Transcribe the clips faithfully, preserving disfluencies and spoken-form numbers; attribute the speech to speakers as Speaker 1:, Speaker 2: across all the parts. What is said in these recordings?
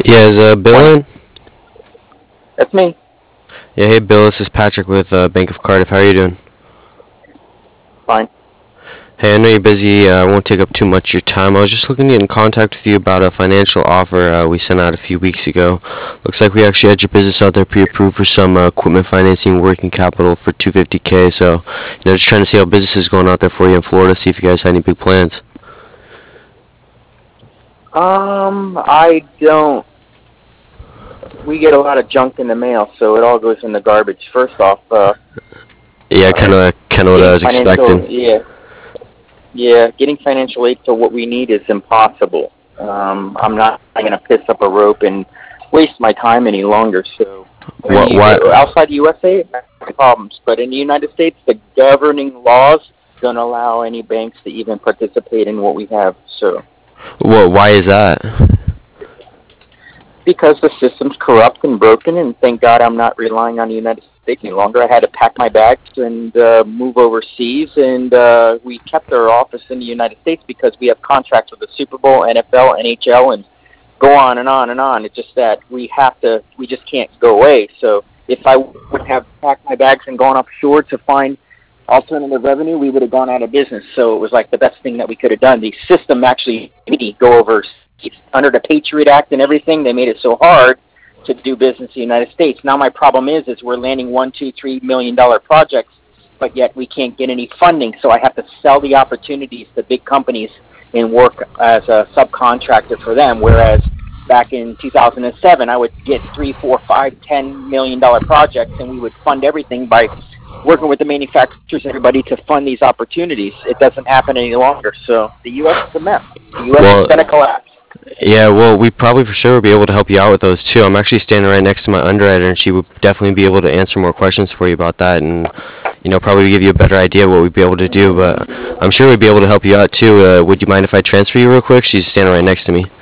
Speaker 1: Yeah, is uh, Bill
Speaker 2: twenty.
Speaker 1: in?
Speaker 2: That's me.
Speaker 1: Yeah, hey Bill, this is Patrick with uh, Bank of Cardiff. How are you doing?
Speaker 2: Fine.
Speaker 1: Hey, I know you're busy. Uh, I won't take up too much of your time. I was just looking to get in contact with you about a financial offer uh, we sent out a few weeks ago. Looks like we actually had your business out there pre-approved for some uh, equipment financing, working capital for two hundred fifty k. So, you know, just trying to see how business is going out there for you in Florida. See if you guys had any big plans.
Speaker 2: Um, I don't. We get a lot of junk in the mail, so it all goes in the garbage. First off, uh,
Speaker 1: Yeah, kind
Speaker 2: uh,
Speaker 1: of, kind of what I
Speaker 2: getting
Speaker 1: was expecting.
Speaker 2: financial, yeah, yeah, getting financial aid for what we need is impossible. Um, I'm not going to piss up a rope and waste my time any longer. So, in
Speaker 1: What? Why?
Speaker 2: the, outside the U S A, no problems. But in the United States, the governing laws don't allow any banks to even participate in what we have. So,
Speaker 1: What? Why is that?
Speaker 2: because the system's corrupt and broken, and thank God I'm not relying on the United States any longer. I had to pack my bags and uh, move overseas, and uh, we kept our office in the United States because we have contracts with the Super Bowl, N F L, N H L, and go on and on and on. It's just that we have to, we just can't go away. So if I would have packed my bags and gone offshore to find alternative revenue, we would have gone out of business. So it was like the best thing that we could have done. The system actually made me go overseas under the Patriot Act and everything. They made it so hard to do business in the United States. Now my problem is, is we're landing one, two, three million dollar projects, but yet we can't get any funding. So I have to sell the opportunities to big companies and work as a subcontractor for them. Whereas back in two thousand seven, I would get three, four, five, ten million dollar projects, and we would fund everything by working with the manufacturers, everybody to fund these opportunities. It doesn't happen any longer. So the U S is a mess. The U S is
Speaker 1: Well,
Speaker 2: going to collapse.
Speaker 1: yeah, well, we probably for sure would be able to help you out with those too. I'm actually standing right next to my underwriter, and she would definitely be able to answer more questions for you about that, and you know probably give you a better idea of what we'd be able to do. But I'm sure we'd be able to help you out too. Uh, would you mind if I transfer you real quick? She's standing right next to me.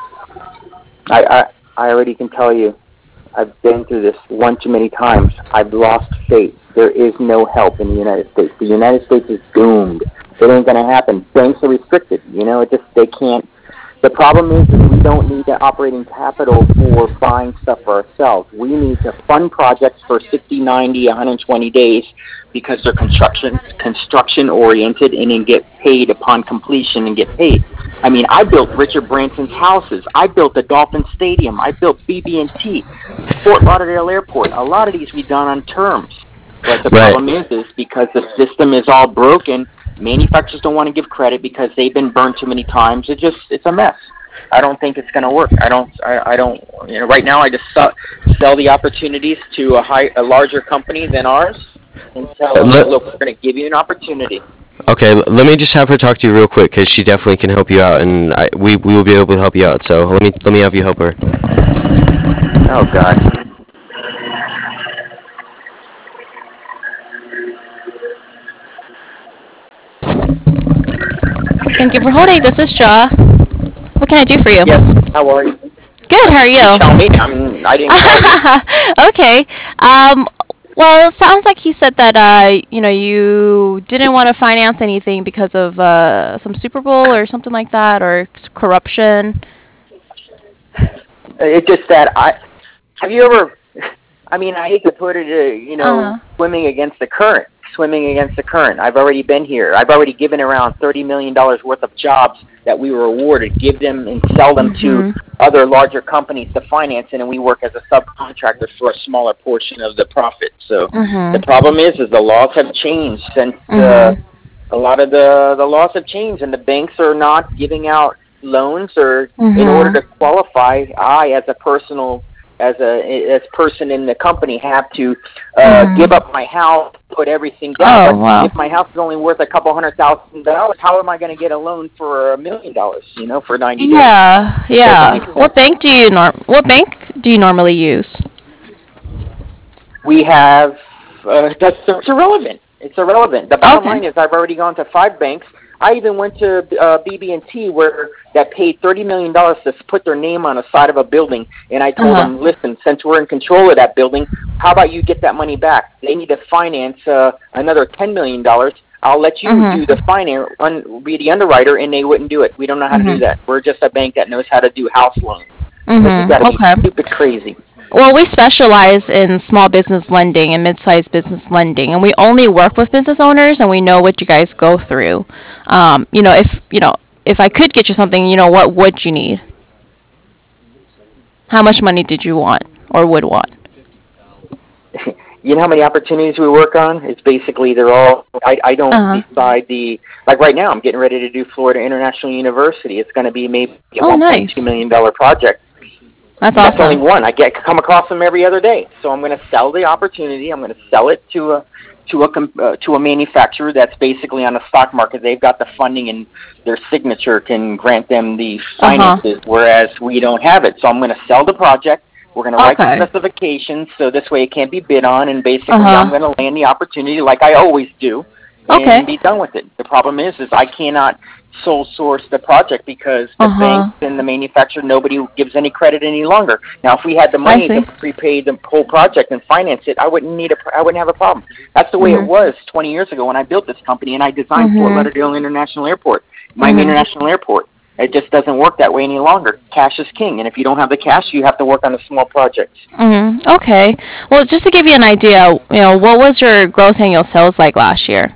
Speaker 2: I, I, I already can tell you, I've been through this one too many times. I've lost faith. There is no help in the United States. The United States is doomed. It ain't going to happen. Banks are restricted. You know, it just, they can't. The problem is, is we don't need the operating capital for buying stuff for ourselves. We need to fund projects for sixty, ninety, one hundred twenty days because they're construction construction oriented, and then get paid upon completion and get paid. I mean, I built Richard Branson's houses. I built the Dolphin Stadium. I built B B and T, Fort Lauderdale Airport. A lot of these we done on terms. But the
Speaker 1: Right.
Speaker 2: problem is, is because the system is all broken, manufacturers don't want to give credit because they've been burned too many times. It just, it's a mess. I don't think it's going to work. I don't, I, I don't, you know, right now I just sell, sell the opportunities to a high, a larger company than ours and tell
Speaker 1: Uh,
Speaker 2: them,
Speaker 1: Let,
Speaker 2: look, we're going to give you an opportunity.
Speaker 1: okay, l- let me just have her talk to you real quick because she definitely can help you out, and I, we we will be able to help you out. So let me let me have you help her.
Speaker 2: Oh God.
Speaker 3: Thank you for holding. This is Shaw. What can I do for you?
Speaker 2: Yes. How are you?
Speaker 3: Good. How are
Speaker 2: You
Speaker 3: you?
Speaker 2: tell me. I'm. I didn't call you.
Speaker 3: Okay. Um. Well, it sounds like he said that uh, you know, you didn't want to finance anything because of uh, some Super Bowl or something like that, or corruption.
Speaker 2: It's just that I. Have you ever? I mean, I hate to put it, uh, you know,
Speaker 3: Uh.
Speaker 2: swimming against the current. Swimming against the current. I've already been here. I've already given around thirty million dollars worth of jobs that we were awarded. Give them and sell them to
Speaker 3: Mhm.
Speaker 2: other larger companies to finance it, and we work as a subcontractor for a smaller portion of the profit. So the
Speaker 3: Mhm.
Speaker 2: problem is, is the laws have changed since uh,
Speaker 3: Mhm.
Speaker 2: a lot of the the laws have changed, and the banks are not giving out loans, or in order
Speaker 3: Mhm.
Speaker 2: to qualify, I as a personal as a as person in the company have to uh, give
Speaker 3: Mhm.
Speaker 2: up my house, put everything down.
Speaker 3: Oh
Speaker 2: But
Speaker 3: wow.
Speaker 2: if my house is only worth a couple hundred thousand dollars, how am I going to get a loan for a million dollars? You know, for ninety days,
Speaker 3: Yeah.
Speaker 2: doesn't
Speaker 3: Yeah.
Speaker 2: make
Speaker 3: What
Speaker 2: sense.
Speaker 3: bank do you norm? What bank do you normally use?
Speaker 2: We have uh, that's it's irrelevant. It's irrelevant. The bottom
Speaker 3: Okay.
Speaker 2: line is I've already gone to five banks. I even went to uh, B B and T where that paid thirty million dollars to put their name on the side of a building, and I
Speaker 3: Uh
Speaker 2: told
Speaker 3: huh.
Speaker 2: them, listen, since we're in control of that building, how about you get that money back? They need to finance uh, another ten million dollars. I'll let you
Speaker 3: Mhm.
Speaker 2: do the finance, un- be the underwriter, and they wouldn't do it. We don't know how to do
Speaker 3: Mhm.
Speaker 2: that. We're just a bank that knows how to do house loans. Like, you got
Speaker 3: Mhm.
Speaker 2: to be
Speaker 3: Okay.
Speaker 2: stupid crazy.
Speaker 3: Well, we specialize in small business lending and mid-sized business lending, and we only work with business owners, and we know what you guys go through. Um, you know, if you know, if I could get you something, you know, what would you need? How much money did you want or would want?
Speaker 2: You know how many opportunities we work on? It's basically they're all. I I don't
Speaker 3: Uh huh.
Speaker 2: decide the like right now. I'm getting ready to do Florida International University. It's going to be maybe a
Speaker 3: Oh,
Speaker 2: one point two
Speaker 3: nice.
Speaker 2: million dollar project.
Speaker 3: That's
Speaker 2: And that's only
Speaker 3: awesome.
Speaker 2: one. I get come across them every other day. So I'm going to sell the opportunity. I'm going to sell it to a to a com- uh, to a manufacturer that's basically on the stock market. They've got the funding and their signature can grant them the
Speaker 3: Uh huh.
Speaker 2: finances, whereas we don't have it. So I'm going to sell the project. We're going to write the
Speaker 3: Okay.
Speaker 2: specifications so this way it can't be bid on, and
Speaker 3: Uh
Speaker 2: basically I'm
Speaker 3: huh.
Speaker 2: going to land the opportunity like I always do,
Speaker 3: Okay.
Speaker 2: and be done with it. The problem is, is I cannot sole source the project because the
Speaker 3: Uh
Speaker 2: banks
Speaker 3: huh.
Speaker 2: and the manufacturer, nobody gives any credit any longer. Now, if we had the
Speaker 3: I
Speaker 2: money to
Speaker 3: see.
Speaker 2: prepay the whole project and finance it, I wouldn't need a, I wouldn't have a problem. That's the way it
Speaker 3: Mhm.
Speaker 2: was twenty years ago when I built this company and I designed Fort
Speaker 3: Mhm.
Speaker 2: Lauderdale International Airport, Miami
Speaker 3: Mhm.
Speaker 2: International Airport. It just doesn't work that way any longer. Cash is king, and if you don't have the cash, you have to work on the small projects.
Speaker 3: Mhm. Okay. Well, just to give you an idea, you know, what was your gross annual sales like last year?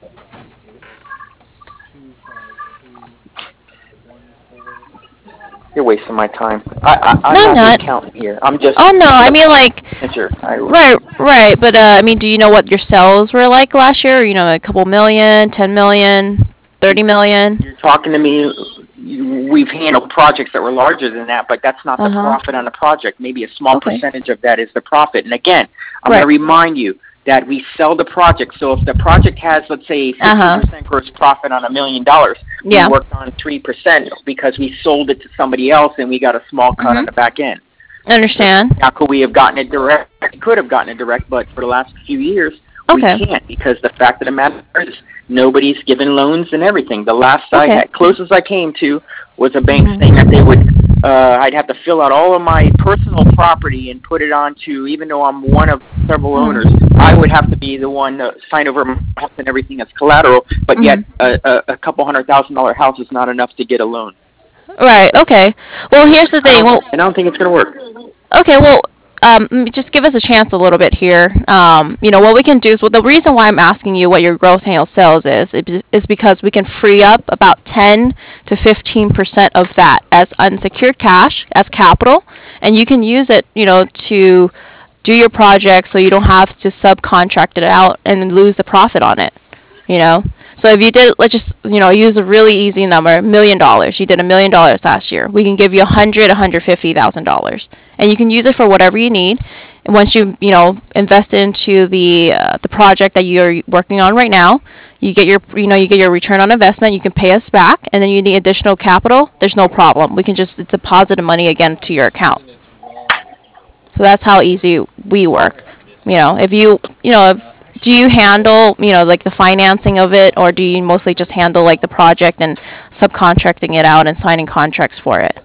Speaker 2: You're wasting my time. I, I I'm
Speaker 3: No, I'm
Speaker 2: not the
Speaker 3: not.
Speaker 2: accountant here. I'm just
Speaker 3: Oh no, I
Speaker 2: the
Speaker 3: mean like,
Speaker 2: manager. I,
Speaker 3: right, right. But uh, I mean, do you know what your sales were like last year? You know, a couple million, ten million, thirty million.
Speaker 2: you're talking to me. We've handled projects that were larger than that, but that's not
Speaker 3: Uh
Speaker 2: the
Speaker 3: huh.
Speaker 2: profit on a project. Maybe a small
Speaker 3: Okay.
Speaker 2: percentage of that is the profit. And again, I'm going to
Speaker 3: Right.
Speaker 2: remind you that we sell the project. So if the project has, let's say,
Speaker 3: Uh huh.
Speaker 2: fifteen percent gross profit on a million dollars, we
Speaker 3: Yeah.
Speaker 2: worked on three percent because we sold it to somebody else and we got a small cut on
Speaker 3: Mhm.
Speaker 2: the back end.
Speaker 3: Understand.
Speaker 2: Now, could we have gotten it direct? We could have gotten it direct, but for the last few years, we
Speaker 3: Okay.
Speaker 2: can't because the fact of the matter is nobody's given loans and everything. The last I
Speaker 3: Okay.
Speaker 2: had, closest I came to was a bank saying
Speaker 3: Mhm.
Speaker 2: that they would, uh, I'd have to fill out all of my personal property and put it onto, even though I'm one of several owners,
Speaker 3: Mhm.
Speaker 2: I would have to be the one to sign over my house and everything as collateral, but yet
Speaker 3: Mhm.
Speaker 2: a, a, a couple hundred thousand dollar house is not enough to get a loan.
Speaker 3: Right. Okay. Well, here's the
Speaker 2: I
Speaker 3: thing.
Speaker 2: don't,
Speaker 3: Well,
Speaker 2: and I don't think it's going to work.
Speaker 3: okay, well, um, m- just give us a chance a little bit here. Um, you know, what we can do is, well, the reason why I'm asking you what your gross annual sales is, is is because we can free up about ten to fifteen percent of that as unsecured cash, as capital, and you can use it, you know, to do your project so you don't have to subcontract it out and lose the profit on it, you know? So if you did, let's just, you know, use a really easy number, million dollars. You did a million dollars last year. We can give you a hundred, a hundred fifty thousand dollars, and you can use it for whatever you need. And once you, you know, invest into the uh, the project that you're working on right now, you get your, you know, you get your return on investment. You can pay us back, and then you need additional capital. There's no problem. We can just deposit the money again to your account. So that's how easy we work. You know, if you, you know, if, do you handle, you know, like the financing of it, or do you mostly just handle like the project and subcontracting it out and signing contracts for it?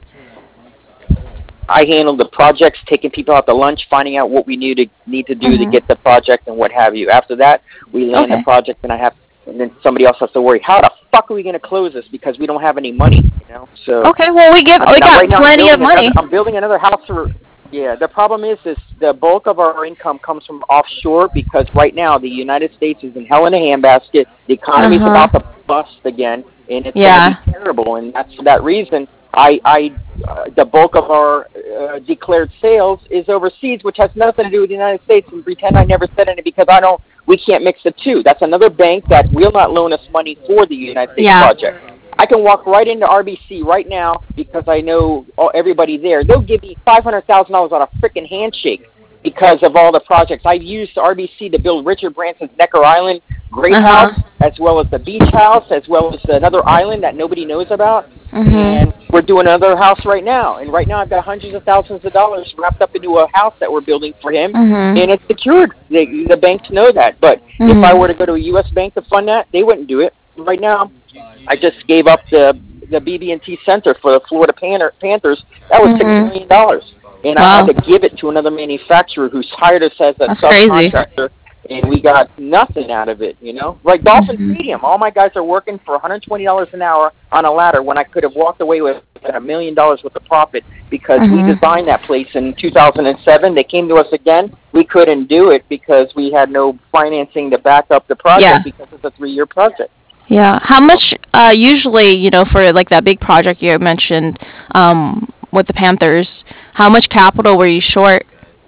Speaker 2: I handled the projects, taking people out to lunch, finding out what we need to need to do to
Speaker 3: Mhm.
Speaker 2: get the project and what have you. After that, we land the
Speaker 3: Okay.
Speaker 2: project, and I have, and then somebody else has to worry. How the fuck are we going to close this because we don't have any money? You know. So
Speaker 3: Okay. Well, we give,
Speaker 2: I
Speaker 3: we
Speaker 2: mean, now,
Speaker 3: got
Speaker 2: right now I'm
Speaker 3: plenty of
Speaker 2: building
Speaker 3: money.
Speaker 2: another. I'm building another house for. Yeah, the problem is, is the bulk of our income comes from offshore because right now the United States is in hell in a handbasket. The
Speaker 3: Uh
Speaker 2: economy's
Speaker 3: huh.
Speaker 2: about to bust again, and it's going to be
Speaker 3: Yeah.
Speaker 2: terrible. And that's for that reason. I, I, uh, the bulk of our uh, declared sales is overseas, which has nothing to do with the United States. And pretend I never said anything because I don't. We can't mix the two. That's another bank that will not loan us money for the United States
Speaker 3: Yeah.
Speaker 2: project. I can walk right into R B C right now because I know all, everybody there. They'll give me five hundred thousand dollars on a freaking handshake because of all the projects. I've used R B C to build Richard Branson's Necker Island Great
Speaker 3: Uh huh.
Speaker 2: House, as well as the Beach House, as well as another island that nobody knows about.
Speaker 3: Mhm.
Speaker 2: And we're doing another house right now. And right now I've got hundreds of thousands of dollars wrapped up into a house that we're building for him,
Speaker 3: Mhm.
Speaker 2: and it's secured. The, the banks know that. But if I were to
Speaker 3: Mhm.
Speaker 2: go to a U S bank to fund that, they wouldn't do it. Right now, I just gave up the the B B and T Center for the Florida Panther, Panthers. That was six
Speaker 3: Mhm.
Speaker 2: million dollars, and I had
Speaker 3: Wow.
Speaker 2: to give it to another manufacturer who's hired us as a
Speaker 3: That's crazy.
Speaker 2: subcontractor, and we got nothing out of it. You know, like Dolphin
Speaker 3: Mhm.
Speaker 2: Stadium, all my guys are working for one hundred twenty dollars an hour on a ladder when I could have walked away with at a million dollars worth of profit because
Speaker 3: Mhm.
Speaker 2: we designed that place in two thousand seven. They came to us again. We couldn't do it because we had no financing to back up the
Speaker 3: Yeah.
Speaker 2: project because it's a three-year project.
Speaker 3: Yeah. How much uh usually, you know, for like that big project you mentioned um with the Panthers, how much capital were you short?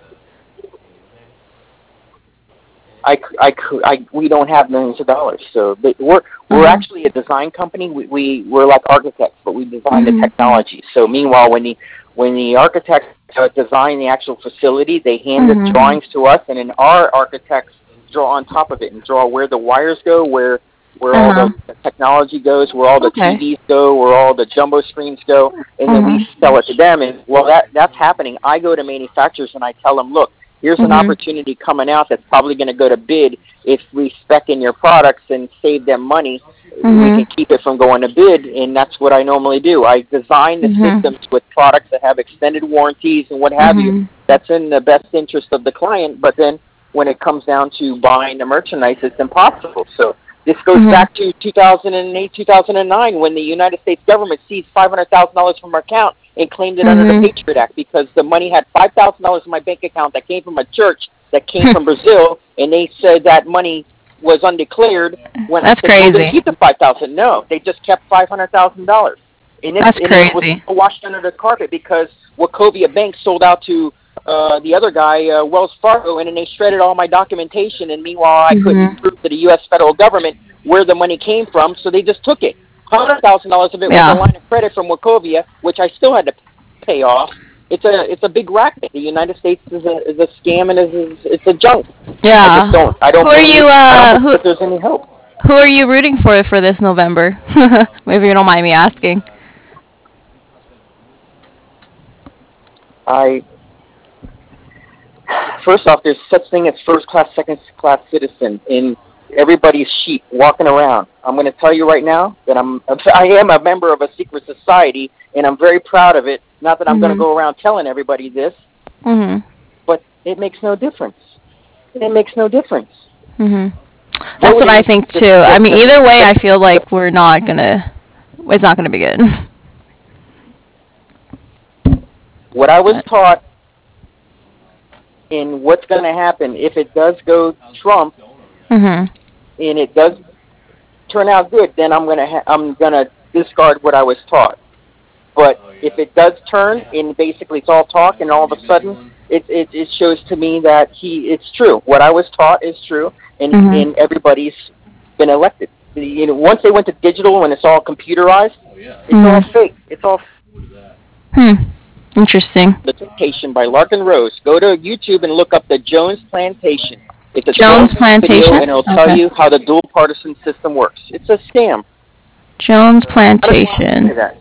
Speaker 2: I, I, I, we don't have millions of dollars. So they, we're we're
Speaker 3: Uh-huh.
Speaker 2: actually a design company. We, we we're like architects, but we design the
Speaker 3: Mhm.
Speaker 2: technology. So meanwhile, when the when the architects uh, design the actual facility, they hand the
Speaker 3: Mhm.
Speaker 2: drawings to us, and then our architects draw on top of it and draw where the wires go, where where all
Speaker 3: Uh-huh.
Speaker 2: the, the technology goes, where all the
Speaker 3: Okay.
Speaker 2: T Vs go, where all the jumbo screens go, and then we
Speaker 3: Mhm.
Speaker 2: sell it to them. And while that that's happening, I go to manufacturers and I tell them, look, here's an
Speaker 3: Mhm.
Speaker 2: opportunity coming out that's probably going to go to bid. If we spec in your products and save them money, we can
Speaker 3: Mhm.
Speaker 2: keep it from going to bid, and that's what I normally do. I design the
Speaker 3: Mhm.
Speaker 2: systems with products that have extended warranties and what have you.
Speaker 3: Mhm.
Speaker 2: That's in the best interest of the client, but then when it comes down to buying the merchandise, it's impossible. So this goes
Speaker 3: Mhm.
Speaker 2: back to two thousand eight, two thousand nine, when the United States government seized five hundred thousand dollars from our account and claimed it under the
Speaker 3: Mhm.
Speaker 2: Patriot Act because the money had five thousand dollars in my bank account that came from a church that came from Brazil, and they said that money was undeclared. When I
Speaker 3: That's
Speaker 2: said, well, then
Speaker 3: crazy.
Speaker 2: keep the five thousand dollars. No, they just kept five hundred thousand dollars. And it,
Speaker 3: That's
Speaker 2: and it was
Speaker 3: crazy.
Speaker 2: washed under the carpet because Wachovia Bank sold out to uh, the other guy, uh, Wells Fargo, and then they shredded all my documentation. And meanwhile, I couldn't
Speaker 3: Mhm.
Speaker 2: prove to the U S federal government where the money came from, so they just took it. one hundred thousand dollars of it was a
Speaker 3: Yeah.
Speaker 2: line of credit from Wachovia, which I still had to pay off. It's a it's a big racket. The United States is a is a scam and is it's a junk. I just
Speaker 3: Yeah.
Speaker 2: don't I don't
Speaker 3: Who are
Speaker 2: believe
Speaker 3: you
Speaker 2: I don't
Speaker 3: uh
Speaker 2: believe
Speaker 3: who
Speaker 2: that there's any hope.
Speaker 3: who are you rooting for for this November? Maybe you don't mind me asking.
Speaker 2: I First off, there's such thing as first class, second class citizen in everybody's sheep walking around. I'm going to tell you right now that I'm I am a member of a secret society, and I'm very proud of it. Not that I'm going to
Speaker 3: Mhm.
Speaker 2: go around telling everybody this,
Speaker 3: Mhm.
Speaker 2: but it makes no difference. It makes no difference.
Speaker 3: Mhm. That's what I
Speaker 2: Voting,
Speaker 3: think
Speaker 2: the
Speaker 3: too.
Speaker 2: the
Speaker 3: I mean,
Speaker 2: the,
Speaker 3: either way,
Speaker 2: the,
Speaker 3: I feel
Speaker 2: the
Speaker 3: like we're not gonna. It's not gonna be good.
Speaker 2: what I was
Speaker 3: But.
Speaker 2: taught in what's going to happen if it does go Trump
Speaker 3: Mhm.
Speaker 2: and it does turn out good, then I'm going to ha- I'm going to discard what I was taught. But if it does turn and basically it's all talk and all of a sudden it, it, it shows to me that he it's true. What I was taught is true, and,
Speaker 3: Mhm.
Speaker 2: and everybody's been elected. You know, once they went to digital and it's all computerized, it's all
Speaker 3: Mhm.
Speaker 2: fake. It's all
Speaker 3: Hmm. Interesting.
Speaker 2: The Plantation by Larkin Rose. Go to YouTube and look up the Jones Plantation. It's a twelve
Speaker 3: Jones
Speaker 2: minute video
Speaker 3: Plantation.
Speaker 2: and it'll tell
Speaker 3: Okay.
Speaker 2: you how the dual partisan system works. It's a scam.
Speaker 3: Jones
Speaker 2: How does one say
Speaker 3: Plantation.
Speaker 2: that?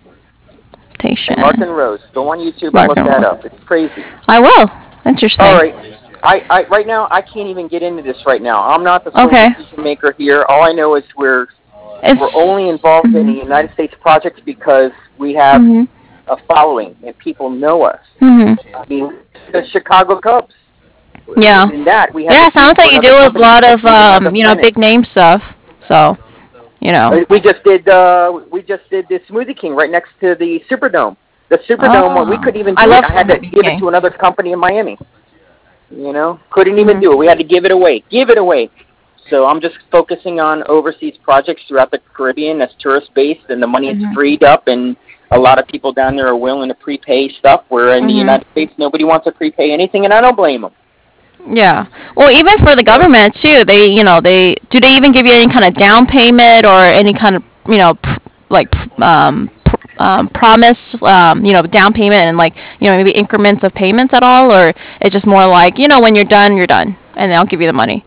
Speaker 2: By
Speaker 3: Plantation.
Speaker 2: Larkin Rose. Go on YouTube and look
Speaker 3: Larkin
Speaker 2: that
Speaker 3: Rose.
Speaker 2: up. It's crazy.
Speaker 3: I will.
Speaker 2: All
Speaker 3: Interesting.
Speaker 2: right. I, I right now I can't even get into this right now. I'm not the sole
Speaker 3: Okay.
Speaker 2: decision maker here. All I know is we're we're
Speaker 3: It's.
Speaker 2: only involved in the
Speaker 3: Mhm.
Speaker 2: United States projects because we have
Speaker 3: Mhm.
Speaker 2: a following and people know us.
Speaker 3: Mhm.
Speaker 2: I mean, the Chicago Cubs.
Speaker 3: Yeah.
Speaker 2: In that, we had
Speaker 3: Yeah.
Speaker 2: to
Speaker 3: It
Speaker 2: sue
Speaker 3: sounds
Speaker 2: for
Speaker 3: like you
Speaker 2: another
Speaker 3: do a
Speaker 2: company
Speaker 3: lot
Speaker 2: because
Speaker 3: of
Speaker 2: we didn't have the
Speaker 3: um, you know,
Speaker 2: finance.
Speaker 3: big name stuff. So, you know.
Speaker 2: Uh, We just did uh, we just did the Smoothie King right next to the Superdome. The Superdome, well, we
Speaker 3: Oh,
Speaker 2: couldn't even
Speaker 3: I
Speaker 2: do it.
Speaker 3: love
Speaker 2: I had to
Speaker 3: Smoothie
Speaker 2: give it
Speaker 3: King.
Speaker 2: to another company in Miami. You know, couldn't even
Speaker 3: Mhm.
Speaker 2: do it. We had to give it away. Give it away. So I'm just focusing on overseas projects throughout the Caribbean that's tourist based, and the money is
Speaker 3: Mhm.
Speaker 2: freed up, and a lot of people down there are willing to prepay stuff. Where in the
Speaker 3: Mhm.
Speaker 2: United States, nobody wants to prepay anything, and I don't blame them.
Speaker 3: Yeah. Well, even for the
Speaker 2: So
Speaker 3: government too, they, you know, they do they even give you any kind of down payment or any kind of, you know, pr- like pr- um, pr- um, promise, um, you know, down payment and like, you know, maybe increments of payments at all, or it's just more like, you know, when you're done, you're done, and they'll give you the money.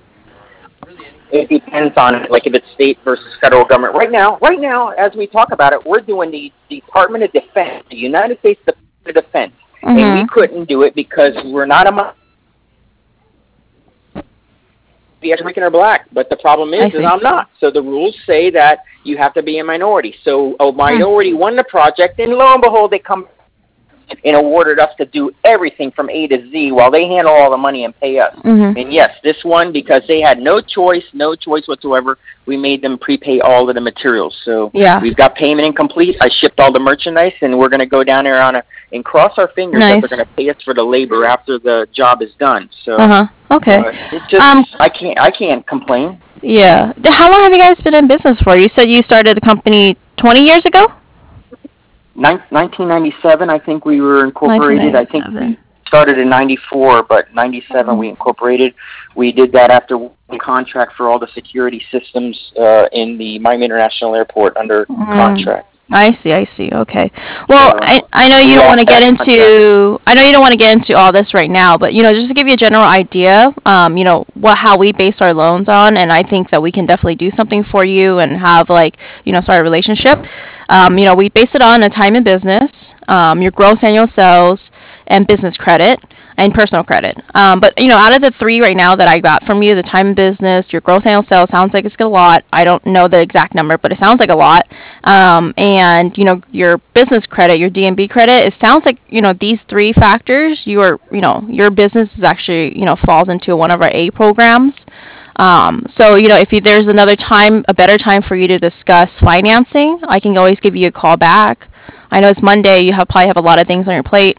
Speaker 2: it depends on it, like if it's state versus federal government. Right now, right now, as we talk about it, we're doing the Department of Defense, the United States Department of Defense, and we
Speaker 3: Mhm.
Speaker 2: couldn't do it because we're not a African or black. But the problem is,
Speaker 3: I
Speaker 2: is
Speaker 3: see.
Speaker 2: I'm not. So the rules say that you have to be a minority. So a
Speaker 3: Hmm.
Speaker 2: minority won the project, and lo and behold, they come. and awarded us to do everything from A to Z while they handle all the money and pay us.
Speaker 3: Mm-hmm.
Speaker 2: And yes, this one, because they had no choice, no choice whatsoever, we made them prepay all of the materials. So
Speaker 3: Yeah.
Speaker 2: we've got payment incomplete. I shipped all the merchandise, and we're going to go down there on a and cross our fingers
Speaker 3: Nice.
Speaker 2: that they're going to pay us for the labor after the job is done. So
Speaker 3: Uh huh. Okay.
Speaker 2: uh, it just,
Speaker 3: Um,
Speaker 2: I can't I can't complain.
Speaker 3: Yeah. D- How long have you guys been in business for? You said you started the company twenty years ago?
Speaker 2: Nin- nineteen ninety-seven, I think we were incorporated. I think we started in ninety-four, but ninety-seven we incorporated. We did that after we contract for all the security systems uh, in the Miami International Airport under
Speaker 3: Mm.
Speaker 2: contract.
Speaker 3: I see, I see. Okay. Well,
Speaker 2: So,
Speaker 3: I I know you
Speaker 2: we
Speaker 3: don't
Speaker 2: all
Speaker 3: want to get
Speaker 2: have
Speaker 3: into I know you don't want to get into all this right now, but you know, just to give you a general idea, um, you know, what how we base our loans on, and I think that we can definitely do something for you and have like, you know, start a relationship. Um, you know, we base it on a time in business, um, your gross annual sales, and business credit and personal credit. Um, but you know, out of the three right now that I got from you, the time in business, your gross annual sales sounds like it's a lot. I don't know the exact number, but it sounds like a lot. Um, and you know, your business credit, your D M B credit, it sounds like you know these three factors. You are, you know, your business is actually you know falls into one of our A programs. Um, so you know, if you, there's another time, a better time for you to discuss financing, I can always give you a call back. I know it's Monday. You have probably have a lot of things on your plate.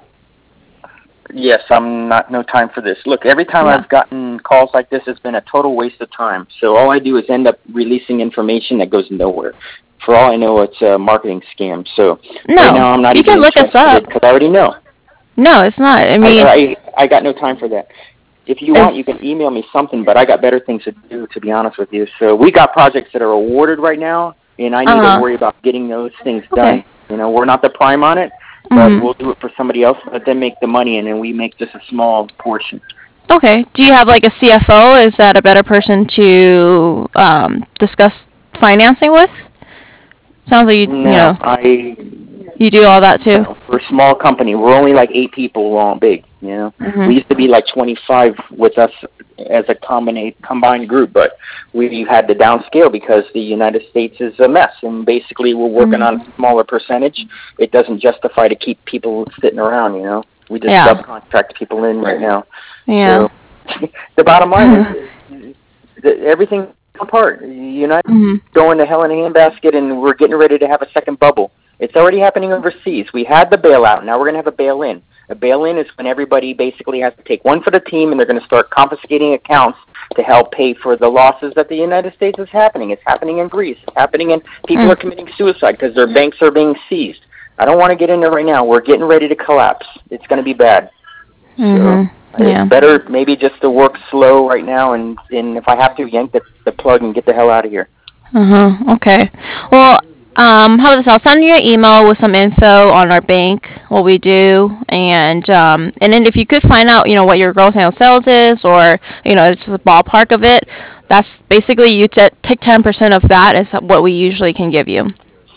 Speaker 2: Yes, I'm not no time for this. Look, every time
Speaker 3: Yeah.
Speaker 2: I've gotten calls like this, it's been a total waste of time. So all I do is end up releasing information that goes nowhere. For all I know, it's a marketing scam. So
Speaker 3: No,
Speaker 2: right now, I'm not
Speaker 3: you
Speaker 2: even
Speaker 3: can look us up.
Speaker 2: because I already know.
Speaker 3: No, it's not. I mean,
Speaker 2: I, I I got no time for that. If you
Speaker 3: It's-
Speaker 2: want, you can email me something, but I got better things to do, to be honest with you. So we got projects that are awarded right now, and I need
Speaker 3: Uh-huh.
Speaker 2: to worry about getting those things
Speaker 3: Okay.
Speaker 2: done. You know, we're not the prime on it, but
Speaker 3: Mhm.
Speaker 2: we'll do it for somebody else, let them make the money, and then we make just a small portion.
Speaker 3: Okay. Do you have like a C F O? Is that a better person to um, discuss financing with? Sounds like you,
Speaker 2: No,
Speaker 3: you know,
Speaker 2: I.
Speaker 3: you do all that too.
Speaker 2: We're a small company. We're only like eight people. We're all big. You know,
Speaker 3: Mhm.
Speaker 2: we used to be like twenty-five with us as a combined combined group, but we had to downscale because the United States is a mess, and basically we're working
Speaker 3: Mhm.
Speaker 2: on a smaller percentage. It doesn't justify to keep people sitting around. You know, we just
Speaker 3: Yeah.
Speaker 2: subcontract people in right now.
Speaker 3: Yeah.
Speaker 2: So, the bottom line is that everything apart. United
Speaker 3: Mhm.
Speaker 2: going to hell in a handbasket, and we're getting ready to have a second bubble. It's already happening overseas. We had the bailout. Now we're going to have a bail-in. A bail-in is when everybody basically has to take one for the team, and they're going to start confiscating accounts to help pay for the losses that the United States is happening. It's happening in Greece. It's happening in people
Speaker 3: Mm.
Speaker 2: are committing suicide because their banks are being seized. I don't want to get into it right now. We're getting ready to collapse. It's going to be bad.
Speaker 3: Mhm.
Speaker 2: So
Speaker 3: Yeah.
Speaker 2: it's better maybe just to work slow right now, and, and if I have to, yank the, the plug and get the hell out of here.
Speaker 3: Uh huh. Okay. Well, um, how about this? I'll send you an email with some info on our bank, what we do, and um, and then if you could find out, you know, what your gross annual sales is, or you know, it's just a ballpark of it. That's basically you t- take ten percent of that is what we usually can give you,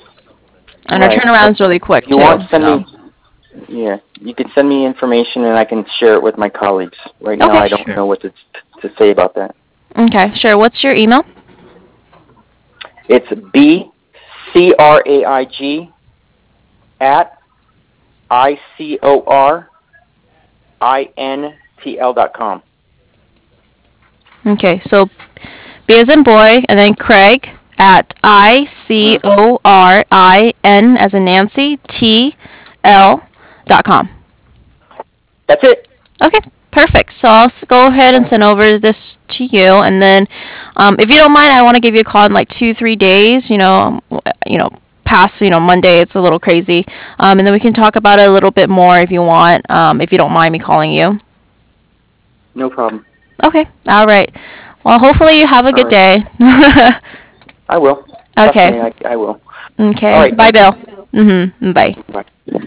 Speaker 3: and our
Speaker 2: Right.
Speaker 3: turnaround's really quick
Speaker 2: If you
Speaker 3: too.
Speaker 2: want, send
Speaker 3: so.
Speaker 2: me. Yeah, you can send me information, and I can share it with my colleagues. Right now,
Speaker 3: Okay,
Speaker 2: I don't
Speaker 3: sure.
Speaker 2: know what to to say about that.
Speaker 3: Okay, sure. What's your email?
Speaker 2: It's B C R A I G at I C O R I N T L dot com.
Speaker 3: Okay, so B as in boy, and then Craig at I C O R I N as in Nancy T L dot com.
Speaker 2: That's it.
Speaker 3: Okay, perfect. So I'll s- go ahead and send over this to you, and then um, if you don't mind, I want to give you a call in like two, three days. You know, um, w- you know, past you know Monday, it's a little crazy, um, and then we can talk about it a little bit more if you want. Um, if you don't mind me calling you.
Speaker 2: No problem.
Speaker 3: Okay. All right. Well, hopefully you have a
Speaker 2: All
Speaker 3: good
Speaker 2: right.
Speaker 3: day.
Speaker 2: I will. Trust
Speaker 3: Okay.
Speaker 2: me, I, I will.
Speaker 3: Okay.
Speaker 2: All right,
Speaker 3: Bye,
Speaker 2: thank you.
Speaker 3: Bill. Mhm. Bye.
Speaker 2: Bye.